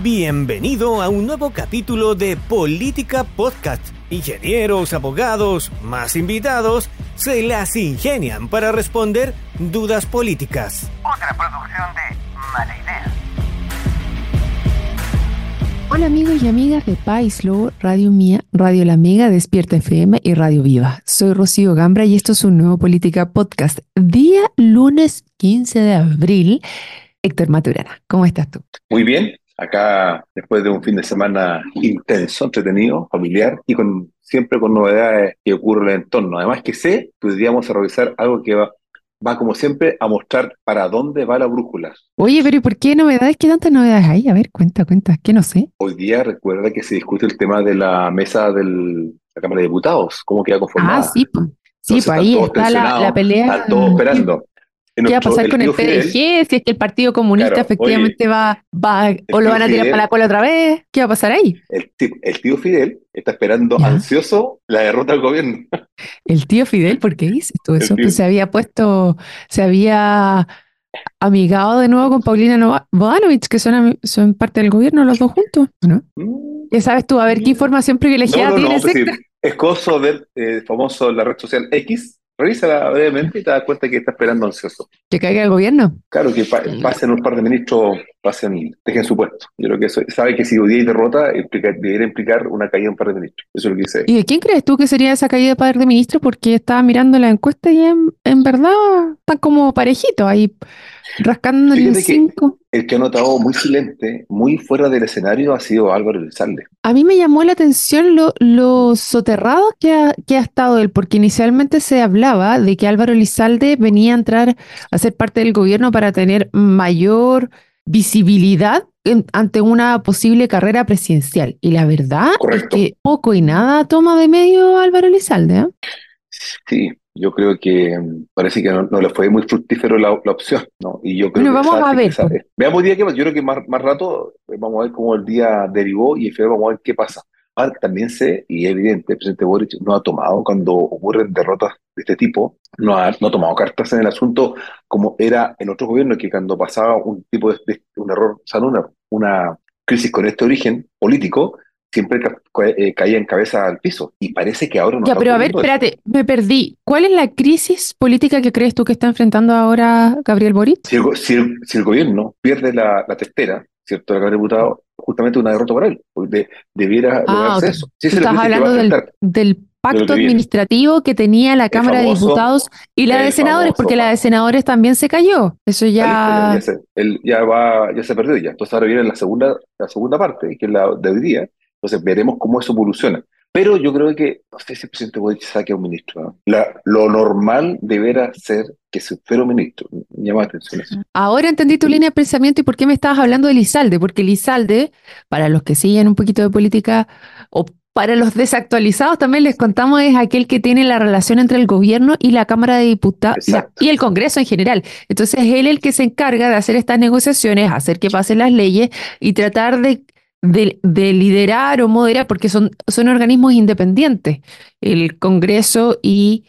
Bienvenido a un nuevo capítulo de Política Podcast. Ingenieros, abogados, más invitados, se las ingenian para responder dudas políticas. Otra producción de Mala Idea. Hola amigos y amigas de Paislo, Radio Mía, Radio La Mega, Despierta FM y Radio Viva. Soy Rocío Gambra y esto es un nuevo Política Podcast. Día lunes 15 de abril. Héctor Maturana, ¿cómo estás tú? Muy bien, acá después de un fin de semana intenso, entretenido, familiar y siempre con novedades que ocurren en el entorno. Además que sé que hoy día vamos a revisar algo que va como siempre a mostrar para dónde va la brújula. Oye, pero ¿y por qué novedades? ¿Qué tantas novedades hay? A ver, cuenta, que no sé. Hoy día recuerda que se discute el tema de la mesa de la Cámara de Diputados, cómo queda conformada. Ah, sí, pues. Sí, pues ahí está la pelea. Están todos esperando. ¿Qué va a pasar con el PDG? Si es que el Partido Comunista efectivamente va o lo van a tirar para la cola otra vez. ¿Qué va a pasar ahí? El tío Fidel está esperando ansioso la derrota del gobierno. ¿El tío Fidel? ¿Por qué dices tú eso? Pues se había amigado de nuevo con Paulina Bodanovich, que son parte del gobierno los dos juntos, ¿no? ¿Qué sabes tú? A ver, ¿qué información privilegiada tienes? Pues sí, es cosa ver famoso la red social X. Revísala brevemente y te das cuenta que está esperando ansioso. ¿Que caiga el gobierno? Claro, que pasen un par de ministros, dejen su puesto. Yo creo que eso, sabe que si hoy día hay derrota, debería implicar una caída de un par de ministros. Eso es lo que dice. ¿Y de quién crees tú que sería esa caída de par de ministros? Porque estaba mirando la encuesta y en verdad están como parejitos ahí, rascando el 5. El que ha notado muy silente, muy fuera del escenario, ha sido Álvaro Elizalde. A mí me llamó la atención lo soterrado que ha estado él, porque inicialmente se hablaba de que Álvaro Elizalde venía a entrar a ser parte del gobierno para tener mayor visibilidad ante una posible carrera presidencial. Y la verdad es que poco y nada toma de medio Álvaro Elizalde, ¿eh? Sí. Yo creo que parece que no le fue muy fructífero la opción, ¿no? Y yo creo vamos a ver. Veamos el día que pasa. Yo creo que más rato vamos a ver cómo el día derivó y en febrero vamos a ver qué pasa. Ahora, también sé, y es evidente, el presidente Boric no ha tomado, cuando ocurren derrotas de este tipo, no ha tomado cartas en el asunto como era en otros gobiernos, que cuando pasaba un tipo de un error, o sea, una crisis con este origen político, siempre caía en cabeza al piso. Y parece que ahora no. Ya, pero a ver, espérate, me perdí. ¿Cuál es la crisis política que crees tú que está enfrentando ahora Gabriel Boric? Si el gobierno pierde la testera, ¿cierto? La Cámara de Diputados, justamente una derrota para él. Debiera lograrse eso. Sí, tú estás hablando del pacto administrativo que tenía la Cámara de Diputados y la de senadores, porque la de senadores también se cayó. Eso ya se perdió ya. Entonces ahora viene la segunda parte, que es la de hoy día. Entonces veremos cómo eso evoluciona. Pero yo creo que, no sé si el presidente Boric saque a un ministro, ¿no? Lo normal deberá ser que se fuera un ministro. Me llama la atención eso. Ahora entendí tu línea de pensamiento y por qué me estabas hablando de Elizalde. Porque Elizalde, para los que siguen un poquito de política, o para los desactualizados también les contamos, es aquel que tiene la relación entre el gobierno y la Cámara de Diputados y el Congreso en general. Entonces es él el que se encarga de hacer estas negociaciones, hacer que pasen las leyes y tratar de liderar o moderar, porque son organismos independientes, el Congreso y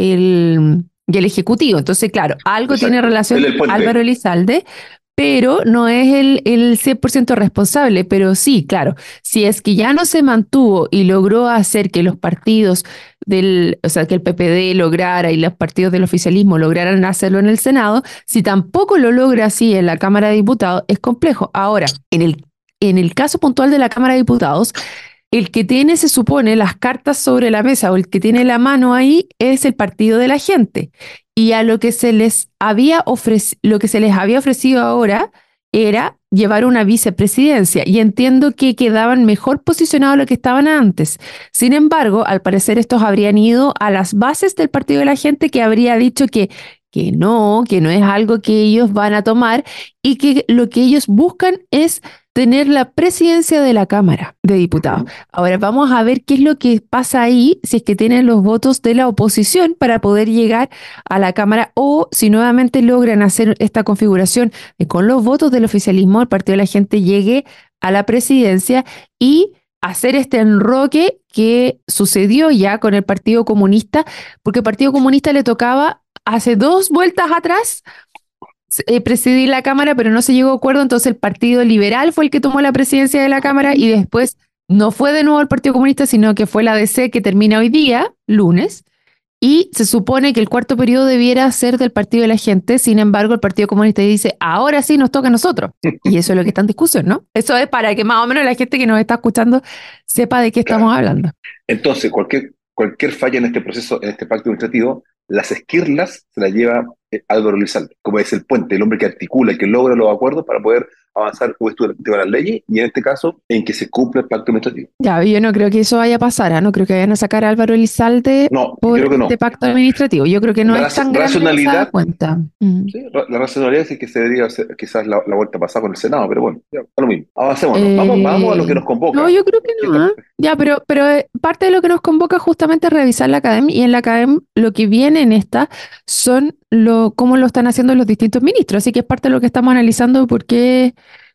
el Ejecutivo. Entonces, claro, algo tiene relación Álvaro Elizalde, pero no es el 100% responsable. Pero sí, claro, si es que ya no se mantuvo y logró hacer que los partidos que el PPD lograra y los partidos del oficialismo lograran hacerlo en el Senado, si tampoco lo logra así en la Cámara de Diputados, es complejo. Ahora, en el caso puntual de la Cámara de Diputados, el que tiene, se supone, las cartas sobre la mesa o el que tiene la mano ahí es el Partido de la Gente. Y a lo que se les había ofrecido ahora era llevar una vicepresidencia. Y entiendo que quedaban mejor posicionados de lo que estaban antes. Sin embargo, al parecer estos habrían ido a las bases del Partido de la Gente, que habría dicho que no es algo que ellos van a tomar y que lo que ellos buscan es tener la presidencia de la Cámara de Diputados. Ahora vamos a ver qué es lo que pasa ahí, si es que tienen los votos de la oposición para poder llegar a la Cámara, o si nuevamente logran hacer esta configuración de con los votos del oficialismo, el Partido de la Gente llegue a la presidencia y hacer este enroque que sucedió ya con el Partido Comunista, porque el Partido Comunista le tocaba hace 2 vueltas atrás presidir la Cámara, pero no se llegó a acuerdo, entonces el Partido Liberal fue el que tomó la presidencia de la Cámara y después no fue de nuevo el Partido Comunista, sino que fue la DC que termina hoy día, lunes, y se supone que el cuarto periodo debiera ser del Partido de la Gente. Sin embargo, el Partido Comunista dice, ahora sí nos toca a nosotros. Y eso es lo que está en discusión, ¿no? Eso es para que más o menos la gente que nos está escuchando sepa de qué estamos hablando. Entonces, cualquier falla en este proceso, en este pacto administrativo, las esquirlas se las lleva Álvaro Elizalde, como es el puente, el hombre que articula, que logra los acuerdos para poder avanzar con esto de las leyes y en este caso en que se cumpla el pacto administrativo. Ya, yo no creo que eso vaya a pasar, no creo que vayan a sacar a Álvaro Elizalde por creo que no. este pacto administrativo. Yo creo que no es tan grande esa cuenta. Sí, la racionalidad es que se debería hacer quizás la vuelta pasada con el Senado, pero bueno, ya, lo mismo. Avancemos, vamos a lo que nos convoca. No, yo creo que no. Ya, pero parte de lo que nos convoca justamente es revisar la academia, y en la academia lo que viene en esta son cómo lo están haciendo los distintos ministros, así que es parte de lo que estamos analizando, porque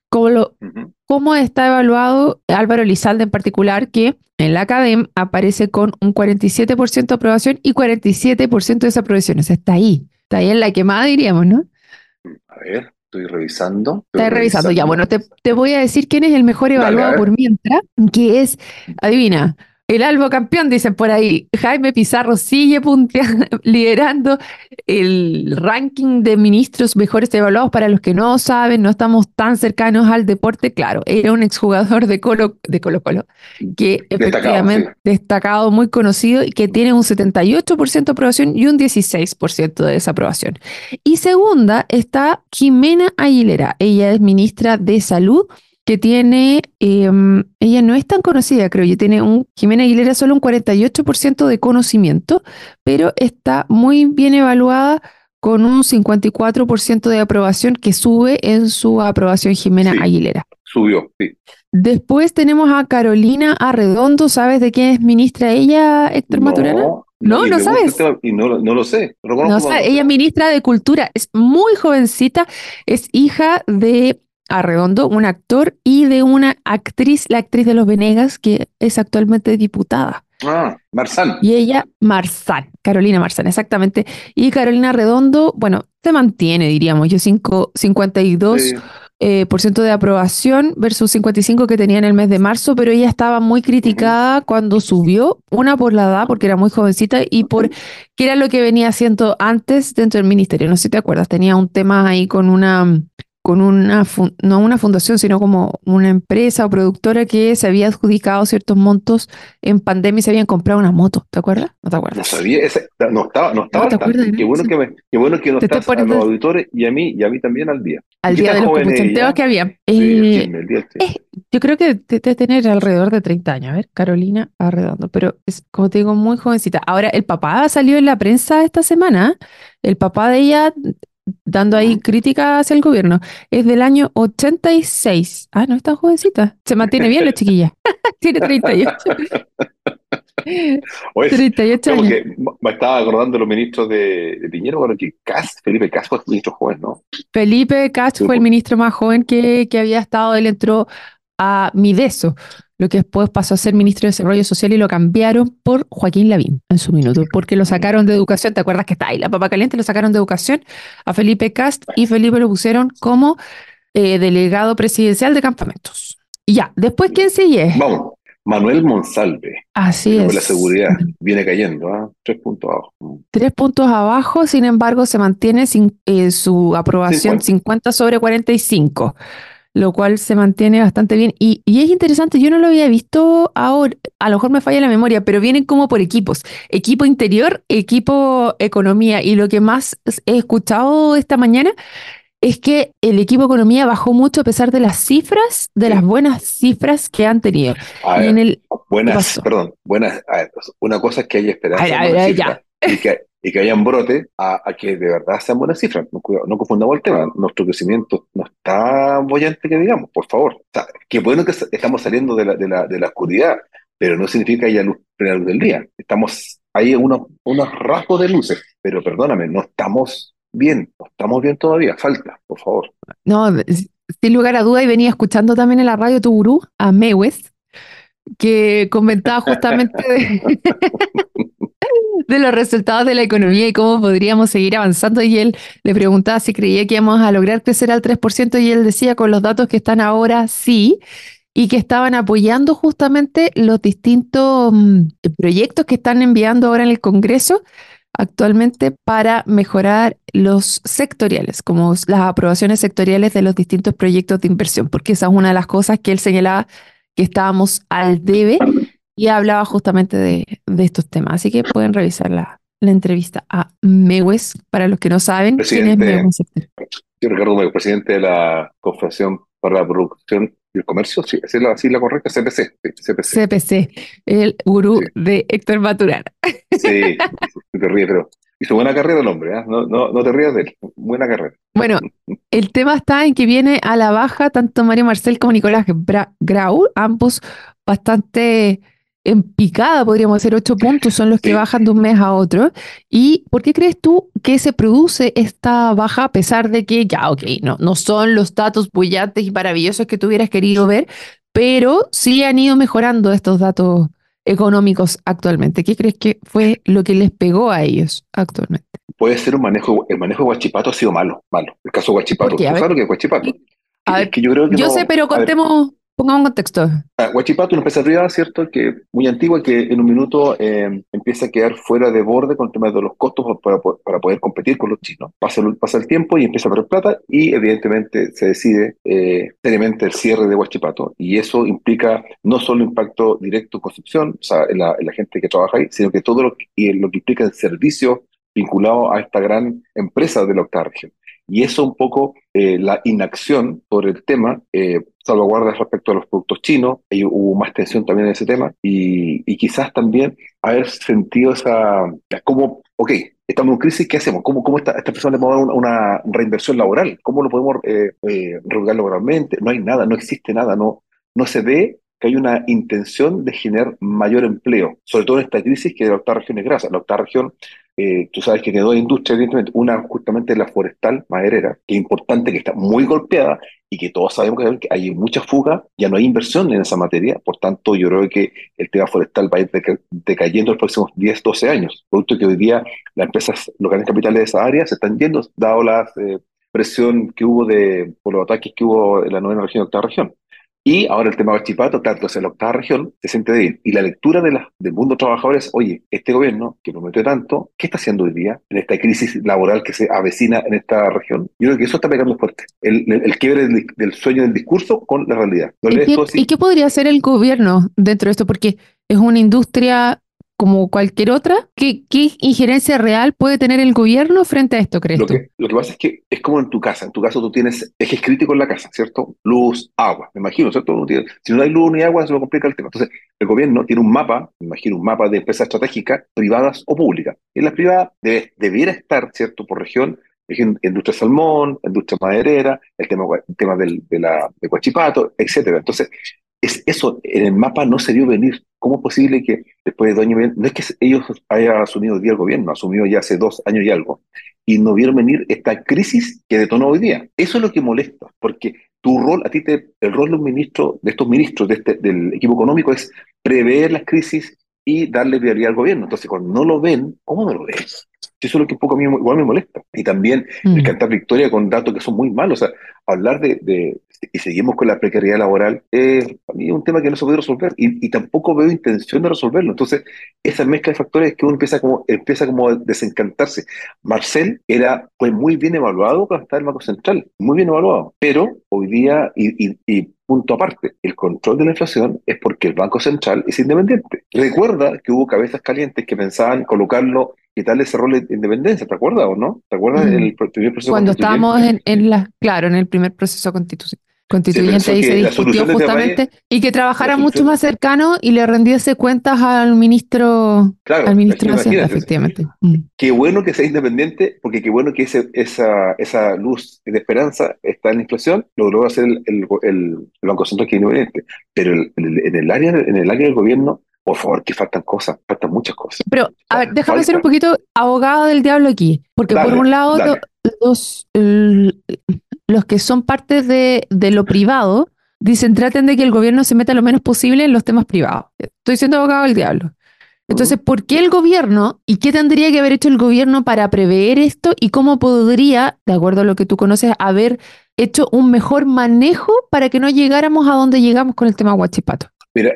cómo está evaluado Álvaro Elizalde en particular, que en la academia aparece con un 47% de aprobación y 47% de desaprobación. O sea, está ahí en la quemada, diríamos, ¿no? A ver, estoy revisando. Estás revisando. Ya, bueno, te voy a decir quién es el mejor evaluado por mientras, que es, adivina, el Albo campeón, dicen por ahí. Jaime Pizarro sigue liderando el ranking de ministros mejores evaluados. Para los que no saben, no estamos tan cercanos al deporte. Claro, era un exjugador de Colo-Colo, que efectivamente destacado, muy conocido, y que tiene un 78% de aprobación y un 16% de desaprobación. Y segunda está Jimena Aguilera. Ella es ministra de Salud, que tiene, ella no es tan conocida, creo yo, Jimena Aguilera solo un 48% de conocimiento, pero está muy bien evaluada con un 54% de aprobación, que sube en su aprobación Jimena Aguilera. Subió, sí. Después tenemos a Carolina Arredondo. ¿Sabes de quién es ministra ella, Héctor Maturana? No sabes. Y no lo sé. Ella es ministra de Cultura, es muy jovencita, es hija de Arredondo, un actor, y de una actriz, la actriz de Los Venegas, que es actualmente diputada. Marzán. Y ella, Carolina Marzán, exactamente. Y Carolina Arredondo, bueno, se mantiene, diríamos, 52% de aprobación versus 55% que tenía en el mes de marzo, pero ella estaba muy criticada cuando subió, una por la edad, porque era muy jovencita, y por qué era lo que venía haciendo antes dentro del ministerio. No sé si te acuerdas, tenía un tema ahí con no una fundación, sino como una empresa o productora que se había adjudicado ciertos montos en pandemia y se habían comprado una moto. ¿Te acuerdas? ¿No te acuerdas? No sabía, no estaba ¿te acuerdas? Qué bueno que no estás a los auditores y a mí también al día. Al día de los compuchenteos que había. Yo creo que debe tener alrededor de 30 años. A ver, Carolina Arredondo, pero es, como te digo, muy jovencita. Ahora, el papá salió en la prensa esta semana. El papá de ella, dando ahí crítica hacia el gobierno, es del año 86. No es tan jovencita. Se mantiene bien la chiquilla. Tiene 38. Oye, 38 años. Que me estaba acordando de los ministros de Piñera, bueno, que Felipe Cast fue el ministro joven, ¿no? Felipe Cast fue el ministro más joven que había estado. Él entró a Mideso, lo que después pasó a ser ministro de Desarrollo Social, y lo cambiaron por Joaquín Lavín en su minuto, porque lo sacaron de Educación. ¿Te acuerdas que está ahí la papa caliente? Lo sacaron de Educación a Felipe Cast, y Felipe lo pusieron como delegado presidencial de campamentos. Y ya, después, ¿quién sigue? Vamos, Manuel Monsalve. Así es. La seguridad viene cayendo, 3 puntos abajo. 3 puntos abajo, sin embargo, se mantiene su aprobación 50 sobre 45. Lo cual se mantiene bastante bien. Y es interesante, yo no lo había visto ahora, a lo mejor me falla la memoria, pero vienen como por equipos. Equipo interior, equipo economía. Y lo que más he escuchado esta mañana es que el equipo economía bajó mucho a pesar de las cifras, de las buenas cifras que han tenido. Buenas. Una cosa es que hay esperanza y que hayan brote a que de verdad sean buenas cifras. No confundamos el tema. Nuestro crecimiento no está bollante, que digamos, por favor. O sea, qué bueno que estamos saliendo de la oscuridad, pero no significa que haya luz plena luz del día. Hay unos rasgos de luces, pero perdóname, no estamos bien todavía. Falta, por favor. No, sin lugar a duda, y venía escuchando también en la radio tu gurú, a Mewes, que comentaba justamente de los resultados de la economía y cómo podríamos seguir avanzando. Y él le preguntaba si creía que íbamos a lograr crecer al 3% y él decía con los datos que están ahora sí, y que estaban apoyando justamente los distintos proyectos que están enviando ahora en el Congreso actualmente para mejorar los sectoriales, como las aprobaciones sectoriales de los distintos proyectos de inversión, porque esa es una de las cosas que él señalaba que estábamos al debe y hablaba justamente de estos temas. Así que pueden revisar la entrevista a Mewes, para los que no saben quién es Presidente, Mewes. yo Ricardo Mayo, presidente de la Confederación para la Producción y el Comercio, sí, esa es la sigla correcta, CPC, sí, CPC. CPC, el gurú Sí, de Héctor Maturana. sí, sí, te ríes, pero hizo buena carrera el hombre, ¿eh? No, no, no te rías de él, buena carrera. Bueno, el tema está en que viene a la baja tanto Mario Marcel como Nicolás Grau, ambos bastante en picada, podríamos decir, 8 puntos son los que Sí, bajan de un mes a otro. ¿Y por qué crees tú que se produce esta baja a pesar de que ya, ok, no son los datos bullantes y maravillosos que tú hubieras querido ver, pero sí han ido mejorando estos datos económicos actualmente? ¿Qué crees que fue lo que les pegó a ellos actualmente? puede ser el manejo de Huachipato ha sido malo, malo. El caso de ¿Por Huachipato, qué? A ¿tú sabes ver. lo que es Huachipato? A Es ver, que yo creo que yo sé, no, pero a ver, pongamos un contexto. Huachipato, una empresa privada, ¿cierto? Que muy antigua, que en un minuto empieza a quedar fuera de borde con el tema de los costos para poder competir con los chinos. Pasa el tiempo y empieza a perder plata y evidentemente se decide seriamente el cierre de Huachipato y eso implica no solo impacto directo en construcción, o sea, en la gente que trabaja ahí, sino que todo lo que implica el servicio vinculado a esta gran empresa de la octava región. Y eso un poco, la inacción sobre el tema, salvaguardas respecto a los productos chinos, y hubo más tensión también en ese tema, y quizás también haber sentido como, ok, estamos en crisis, ¿qué hacemos? ¿Cómo esta persona le podemos dar una reinversión laboral? ¿Cómo lo podemos reorganizar laboralmente? No hay nada, no existe nada, no se ve que hay una intención de generar mayor empleo, sobre todo en esta crisis que la octava región es grasa. La octava región, tú sabes que tiene dos industrias, evidentemente, una justamente la forestal maderera, que es importante, que está muy golpeada y que todos sabemos que hay mucha fuga, ya no hay inversión en esa materia, por tanto yo creo que el tema forestal va a ir decayendo en los próximos 10, 12 años, producto que hoy día las empresas locales capitales de esa área se están yendo, dado la presión que hubo por los ataques que hubo en la novena región y octava región. Y ahora el tema de Chipato, claro, entonces la octava región se siente bien. Y la lectura del mundo trabajador es, oye, este gobierno que promete tanto, ¿qué está haciendo hoy día en esta crisis laboral que se avecina en esta región? Yo creo que eso está pegando fuerte. El quiebre del sueño del discurso con la realidad. ¿Lo ¿Y lees qué, tú y así? qué podría hacer el gobierno dentro de esto? Porque es una industria como cualquier otra. ¿Qué injerencia real puede tener el gobierno frente a esto, crees Lo tú? que, lo que pasa es que es como en tu casa. En tu caso tú tienes ejes críticos en la casa, ¿cierto? Luz, agua, me imagino, ¿cierto? Si no hay luz ni agua, se lo complica el tema. Entonces, el gobierno tiene un mapa, me imagino, un mapa de empresas estratégicas, privadas o públicas. En las privadas debiera estar, ¿cierto? Por región, industria salmón, industria maderera, el tema de Huachipato, etcétera. Entonces, eso en el mapa no se vio venir. ¿Cómo es posible que después de 2 años, no es que ellos hayan asumido hoy día el gobierno, asumió ya hace 2 años y algo, y no vieron venir esta crisis que detonó hoy día? Eso es lo que molesta, porque tu rol, el rol de un ministro, de estos ministros del equipo económico es prever las crisis y darle prioridad al gobierno. Entonces, cuando no lo ven, ¿cómo no lo ven? Eso es lo que un poco a mí igual me molesta. Y también el Mm. cantar victoria con datos que son muy malos. O sea, hablar y seguimos con la precariedad laboral, para mí es un tema que no se puede resolver y tampoco veo intención de resolverlo. Entonces, esa mezcla de factores es que uno empieza como a desencantarse. Marcel fue muy bien evaluado cuando estaba en el Banco Central, muy bien evaluado, pero hoy día, y punto aparte, el control de la inflación es porque el Banco Central es independiente. Recuerda que hubo cabezas calientes que pensaban colocarlo, quitarle ese rol de independencia, ¿te acuerdas o no? ¿Te acuerdas Mm. del primer proceso Cuando estábamos constituyente? claro, en el primer proceso Se constituyente, pensó ahí se que la discutió solución de este país, justamente y que la trabajara mucho solución, más cercano y le rendiese cuentas al claro, ministro de Hacienda, imagínate, efectivamente. Mm. qué bueno que sea independiente, porque qué bueno que esa luz de esperanza está en la inflación, logró hacer el Banco Central que es independiente. Pero en el área del gobierno, por favor, que faltan cosas, faltan muchas cosas. Pero, a ver, déjame ser un Falta. poquito abogado del diablo aquí, porque por un Dale, lado, dale. los, l- los que son parte de lo privado dicen traten de que el gobierno se meta lo menos posible en los temas privados. Estoy siendo abogado del diablo. Entonces, ¿por qué el gobierno y qué tendría que haber hecho el gobierno para prever esto y cómo podría, de acuerdo a lo que tú conoces, haber hecho un mejor manejo para que no llegáramos a donde llegamos con el tema Huachipato? Mira,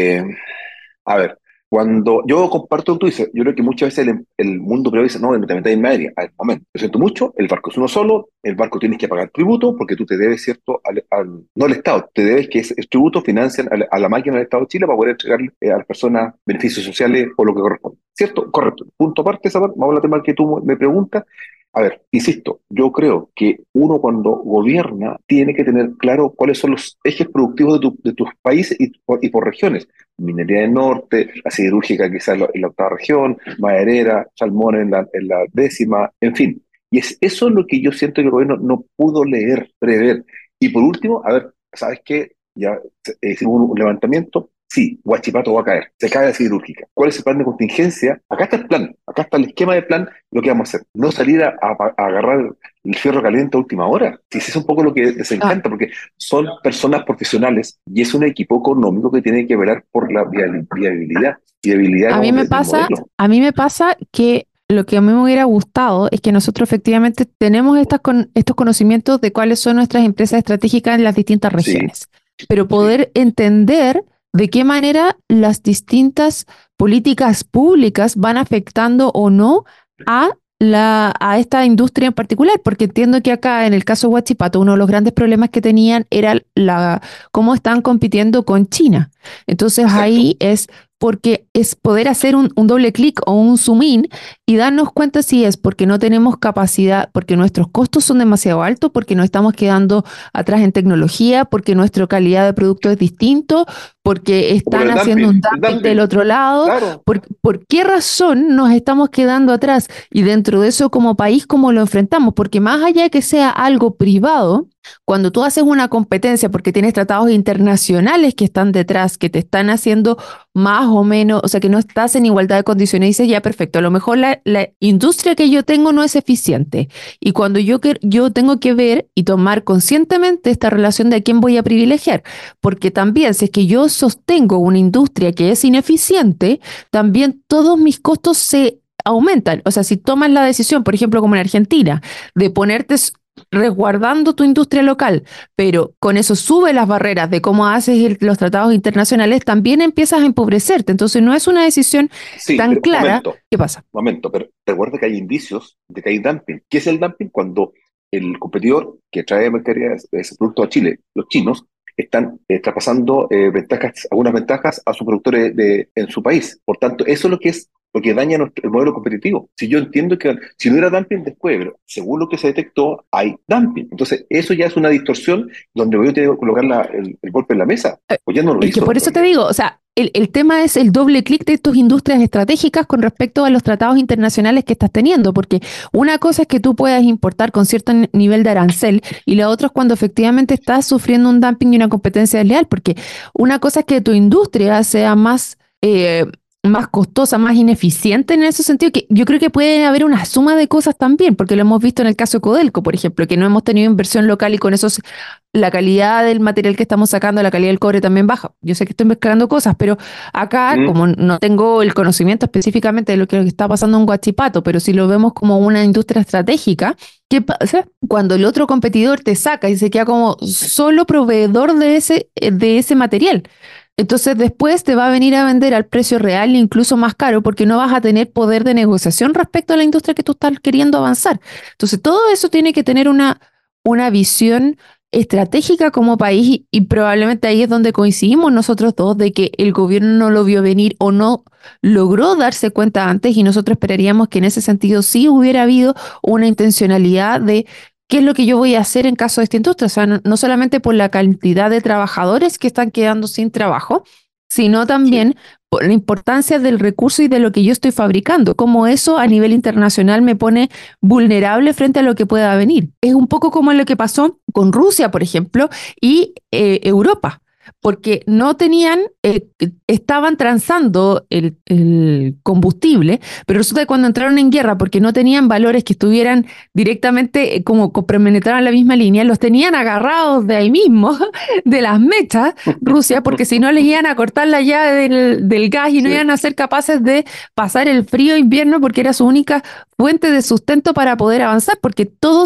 a ver, cuando yo comparto lo que tú dices, yo creo que muchas veces el mundo privado dice, no, me metes en media. A ver, momento, lo siento mucho, el barco es uno solo, el barco tienes que pagar tributo porque tú te debes, ¿cierto? No al Estado, te debes que ese tributo financian a la máquina del Estado de Chile para poder entregarle a las personas beneficios sociales o lo que corresponde. ¿Cierto? Correcto. Punto aparte, esa parte, vamos al tema que tú me preguntas. A ver, insisto, yo creo que uno cuando gobierna tiene que tener claro cuáles son los ejes productivos de tus países y por regiones. Minería del Norte, la siderúrgica quizás en la octava región, maderera, salmón en la décima, en fin. Y eso es lo que yo siento que el gobierno no pudo prever. Y por último, a ver, ¿sabes qué? Ya hicimos un levantamiento. Sí, Huachipato va a caer, se cae la siderúrgica. ¿Cuál es el plan de contingencia? Acá está el plan, acá está el esquema de plan, lo que vamos a hacer. No salir a agarrar el fierro caliente a última hora. Sí, ese es un poco lo que les encanta, porque son personas profesionales y es un equipo económico que tiene que velar por la viabilidad A mí me pasa, modelo. a mí me pasa que lo que a mí me hubiera gustado es que nosotros efectivamente tenemos estos conocimientos de cuáles son nuestras empresas estratégicas en las distintas Sí, regiones, pero sí, poder entender de qué manera las distintas políticas públicas van afectando o no a esta industria en particular, porque entiendo que acá en el caso de Huachipato uno de los grandes problemas que tenían era cómo están compitiendo con China. Entonces exacto. ahí es porque es poder hacer un doble clic o un zoom in y darnos cuenta si es porque no tenemos capacidad, porque nuestros costos son demasiado altos, porque nos estamos quedando atrás en tecnología, porque nuestra calidad de producto es distinto, porque O por están el haciendo un el dumping del dumping, otro lado. claro. ¿Por qué razón nos estamos quedando atrás? Y dentro de eso, como país, ¿cómo lo enfrentamos? Porque más allá de que sea algo privado, cuando tú haces una competencia porque tienes tratados internacionales que están detrás, que te están haciendo más o menos, o sea, que no estás en igualdad de condiciones, dices, ya, perfecto, a lo mejor la industria que yo tengo no es eficiente. Y cuando yo tengo que ver y tomar conscientemente esta relación de a quién voy a privilegiar, porque también si es que yo sostengo una industria que es ineficiente, también todos mis costos se aumentan. O sea, si tomas la decisión, por ejemplo, como en Argentina, de ponerte resguardando tu industria local, pero con eso sube las barreras de cómo haces los tratados internacionales, también empiezas a empobrecerte. Entonces no es una decisión Sí, tan pero clara. ¿Qué pasa? pero recuerda que hay indicios de que hay dumping. ¿Qué es el dumping? Cuando el competidor que trae mercaderías, ese producto a Chile, los chinos, están traspasando algunas ventajas a sus productores en su país. Por tanto, eso es lo que daña el modelo competitivo. Si yo entiendo que si no era dumping después, pero según lo que se detectó, hay dumping. Entonces, eso ya es una distorsión donde voy a tener que colocar el golpe en la mesa. Pues ya no lo Es que hizo por en eso te realidad. digo, o sea, el tema es el doble clic de tus industrias estratégicas con respecto a los tratados internacionales que estás teniendo, porque una cosa es que tú puedas importar con cierto nivel de arancel y la otra es cuando efectivamente estás sufriendo un dumping y una competencia desleal, porque una cosa es que tu industria sea más costosa, más ineficiente en ese sentido, que yo creo que puede haber una suma de cosas también, porque lo hemos visto en el caso de Codelco, por ejemplo, que no hemos tenido inversión local y con eso la calidad del material que estamos sacando, la calidad del cobre también baja. Yo sé que estoy mezclando cosas, pero acá, Mm, como no tengo el conocimiento específicamente de lo que está pasando en Huachipato, pero si lo vemos como una industria estratégica, ¿qué pasa cuando el otro competidor te saca y se queda como solo proveedor de ese material? Entonces después te va a venir a vender al precio real, incluso más caro, porque no vas a tener poder de negociación respecto a la industria que tú estás queriendo avanzar. Entonces todo eso tiene que tener una visión estratégica como país y probablemente ahí es donde coincidimos nosotros dos de que el gobierno no lo vio venir o no logró darse cuenta antes y nosotros esperaríamos que en ese sentido sí hubiera habido una intencionalidad de qué es lo que yo voy a hacer en caso de esta industria. O sea, no solamente por la cantidad de trabajadores que están quedando sin trabajo, sino sí. también por la importancia del recurso y de lo que yo estoy fabricando, cómo eso a nivel internacional me pone vulnerable frente a lo que pueda venir. Es un poco como lo que pasó con Rusia, por ejemplo, y Europa. porque no tenían, estaban transando el combustible, pero resulta que cuando entraron en guerra, porque no tenían valores que estuvieran directamente como penetraran la misma línea, los tenían agarrados de ahí mismo, de las mechas, Rusia, porque si no les iban a cortar la llave del gas y no iban a ser capaces de pasar el frío invierno porque era su única fuente de sustento para poder avanzar, porque todo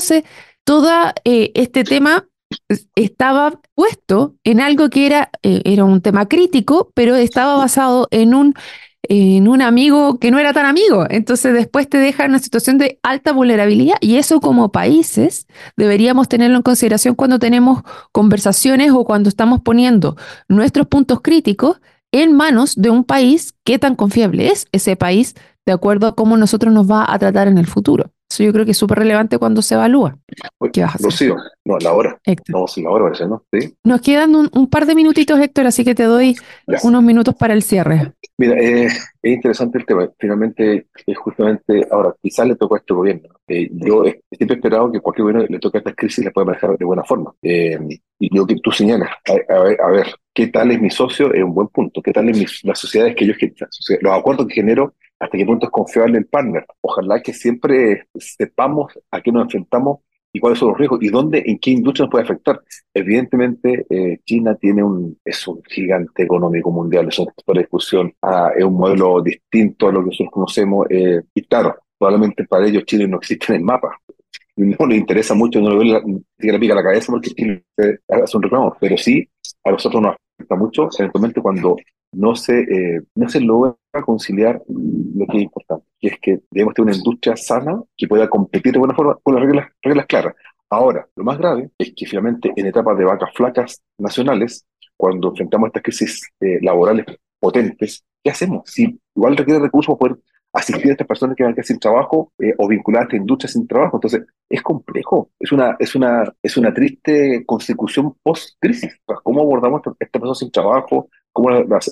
este tema estaba puesto en algo que era un tema crítico, pero estaba basado en un amigo que no era tan amigo. Entonces después te deja en una situación de alta vulnerabilidad y eso como países deberíamos tenerlo en consideración cuando tenemos conversaciones o cuando estamos poniendo nuestros puntos críticos en manos de un país. ¿Qué tan confiable es ese país de acuerdo a cómo nosotros nos va a tratar en el futuro? Eso yo creo que es súper relevante cuando se evalúa. ¿Qué vas a hacer? Rocío, no, la hora. Héctor. Vamos en la hora, parece, ¿no? ¿Sí? Nos quedan un par de minutitos, Héctor, así que te doy Ya. unos minutos para el cierre. Mira, es interesante el tema. Finalmente, justamente ahora, quizás le tocó a este gobierno. Yo siempre he esperado que cualquier gobierno le toque a estas crisis le pueda manejar de buena forma. Y lo que tú señalas, a ver, ¿qué tal es mi socio? Es un buen punto. ¿Qué tal es las sociedades que yo generan? Los acuerdos que genero, hasta qué punto es confiable el partner. Ojalá que siempre sepamos a qué nos enfrentamos y cuáles son los riesgos y dónde, en qué industria nos puede afectar. Evidentemente, China es un gigante económico mundial, es un sector de discusión, es un modelo distinto a lo que nosotros conocemos, y claro, probablemente para ellos Chile no existe en el mapa. No les interesa mucho, no le ni siquiera pica la cabeza porque Chile hace un reclamo, pero sí, a nosotros nos afecta mucho, eventualmente cuando no se logra conciliar lo que es importante, que es que debemos tener una industria sana que pueda competir de buena forma con las reglas claras. Ahora, lo más grave es que finalmente en etapas de vacas flacas nacionales, cuando enfrentamos estas crisis laborales potentes, ¿qué hacemos? Si igual requiere recursos para poder asistir a estas personas que van a quedar sin trabajo o vinculadas a esta industria sin trabajo. Entonces, es complejo, es una triste consecución post-crisis. O sea, ¿cómo abordamos a estas personas sin trabajo? ¿Cómo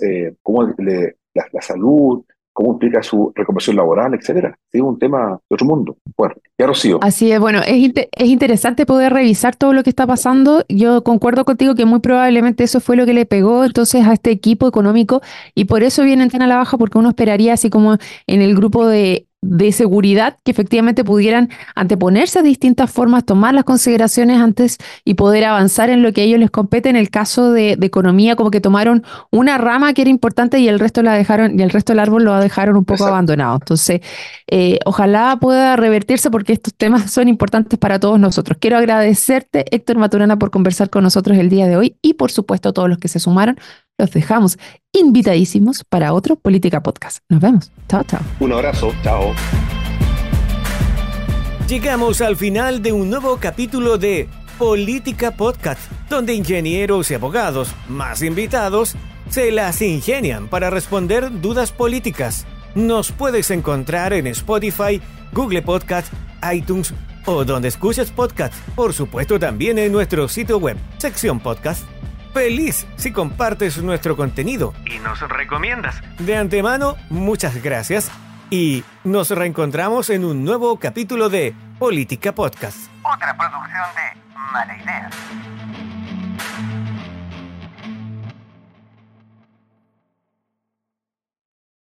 la salud? ¿Cómo implica su reconversión laboral, etcétera? Sí, es un tema de otro mundo. Bueno, ya Rocío. Así es, bueno, es interesante poder revisar todo lo que está pasando. Yo concuerdo contigo que muy probablemente eso fue lo que le pegó entonces a este equipo económico y por eso vienen tan a la baja, porque uno esperaría, así como en el grupo de seguridad, que efectivamente pudieran anteponerse a distintas formas, tomar las consideraciones antes y poder avanzar en lo que a ellos les compete. En el caso de economía, como que tomaron una rama que era importante y el resto la dejaron, y el resto del árbol lo dejaron un poco Exacto. abandonado. Entonces, ojalá pueda revertirse porque estos temas son importantes para todos nosotros. Quiero agradecerte, Héctor Maturana, por conversar con nosotros el día de hoy y por supuesto a todos los que se sumaron. Los dejamos invitadísimos para otro Política Podcast. Nos vemos. Chao, chao. Un abrazo, chao. Llegamos al final de un nuevo capítulo de Política Podcast, donde ingenieros y abogados, más invitados, se las ingenian para responder dudas políticas. Nos puedes encontrar en Spotify, Google Podcast, iTunes o donde escuches podcast. Por supuesto también en nuestro sitio web, sección podcast. Feliz si compartes nuestro contenido y nos recomiendas. De antemano, muchas gracias y nos reencontramos en un nuevo capítulo de Política Podcast. Otra producción de Mala Idea.